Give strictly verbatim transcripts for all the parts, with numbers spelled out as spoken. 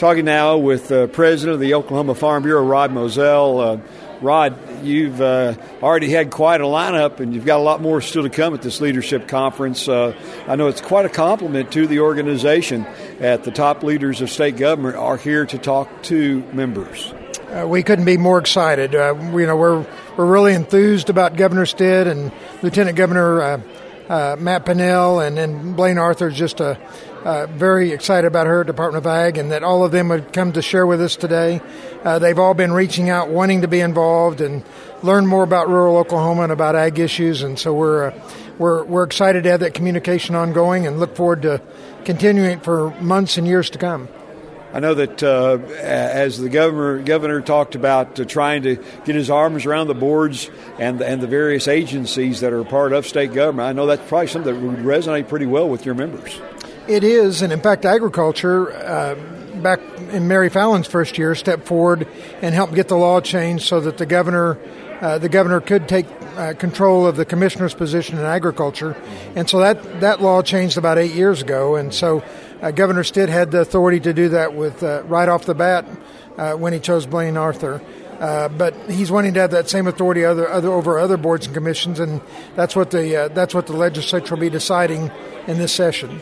Talking now with the uh, president of the Oklahoma Farm Bureau, Rod Moselle. Uh, Rod, you've uh, already had quite a lineup, and you've got a lot more still to come at this leadership conference. Uh, I know it's quite a compliment to the organization that the top leaders of state government are here to talk to members. Uh, we couldn't be more excited. Uh, you know, we're we're really enthused about Governor Stitt and Lieutenant Governor uh, uh, Matt Pinnell, and then Blaine Arthur is just a. Uh, very excited about her at Department of Ag, and that all of them would come to share with us today. Uh, they've all been reaching out, wanting to be involved and learn more about rural Oklahoma and about ag issues, and so we're uh, we're we're excited to have that communication ongoing and look forward to continuing it for months and years to come. I know that uh, as the governor governor talked about uh, trying to get his arms around the boards and and the various agencies that are part of state government, I know that's probably something that would resonate pretty well with your members. It is, and in fact, agriculture, uh, back in Mary Fallon's first year, stepped forward and helped get the law changed so that the governor, uh, the governor could take uh, control of the commissioner's position in agriculture, and so that, that law changed about eight years ago, and so uh, Governor Stitt had the authority to do that with uh, right off the bat uh, when he chose Blaine Arthur. Uh, but he's wanting to have that same authority other, other over other boards and commissions, and that's what the uh, that's what the legislature will be deciding in this session.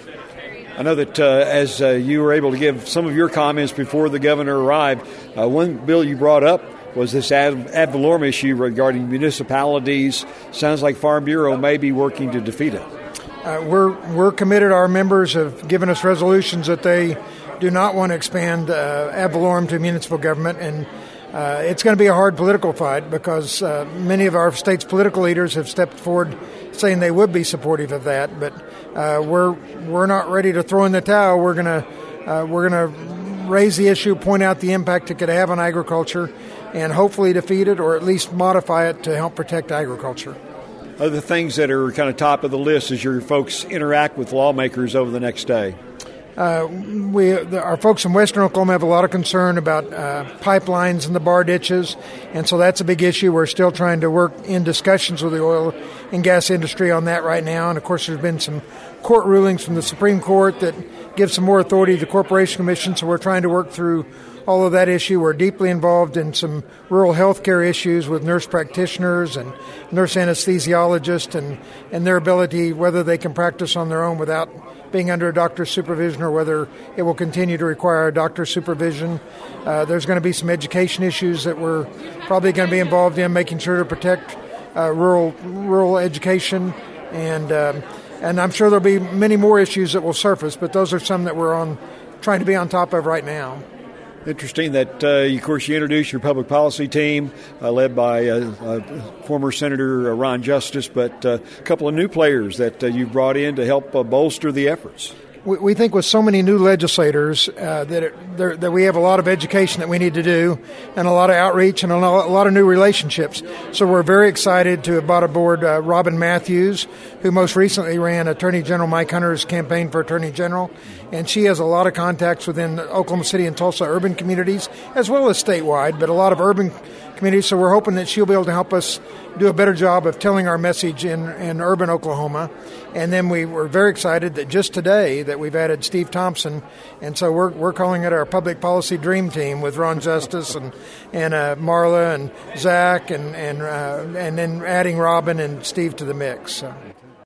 I know that uh, as uh, you were able to give some of your comments before the governor arrived, uh, one bill you brought up was this ad, ad valorem issue regarding municipalities. Sounds like Farm Bureau may be working to defeat it. Uh, we're we're committed. Our members have given us resolutions that they do not want to expand uh, ad valorem to municipal government, and uh, it's going to be a hard political fight because uh, many of our state's political leaders have stepped forward saying they would be supportive of that, but uh, we're we're not ready to throw in the towel. We're gonna uh, we're gonna raise the issue, point out the impact it could have on agriculture, and hopefully defeat it or at least modify it to help protect agriculture. Other things that are kind of top of the list as your folks interact with lawmakers over the next day. Uh, we, the, our folks in Western Oklahoma have a lot of concern about uh, pipelines and the bar ditches, and so that's a big issue. We're still trying to work in discussions with the oil and gas industry on that right now, and of course there's been some court rulings from the Supreme Court that give some more authority to the Corporation Commission, so we're trying to work through all of that issue. We're deeply involved in some rural health care issues with nurse practitioners and nurse anesthesiologists and, and their ability, whether they can practice on their own without being under a doctor's supervision or whether it will continue to require a doctor's supervision. Uh, there's going to be some education issues that we're probably going to be involved in, making sure to protect uh, rural rural education, and um, and I'm sure there'll be many more issues that will surface, but those are some that we're on trying to be on top of right now. Interesting that, uh, of course, you introduced your public policy team uh, led by uh, uh, former Senator uh, Ron Justice, but uh, a couple of new players that uh, you've brought in to help uh, bolster the efforts. We, we think with so many new legislators uh, that it, there, that we have a lot of education that we need to do and a lot of outreach and a lot, a lot of new relationships. So we're very excited to have brought aboard uh, Robin Matthews, who most recently ran Attorney General Mike Hunter's campaign for Attorney General. And she has a lot of contacts within Oklahoma City and Tulsa urban communities, as well as statewide, but a lot of urban communities. So we're hoping that she'll be able to help us do a better job of telling our message in, in urban Oklahoma. And then we were very excited that just today that we've added Steve Thompson. And so we're we're calling it our public policy dream team with Ron Justice and, and uh, Marla and Zach and, and, uh, and then adding Robin and Steve to the mix. So.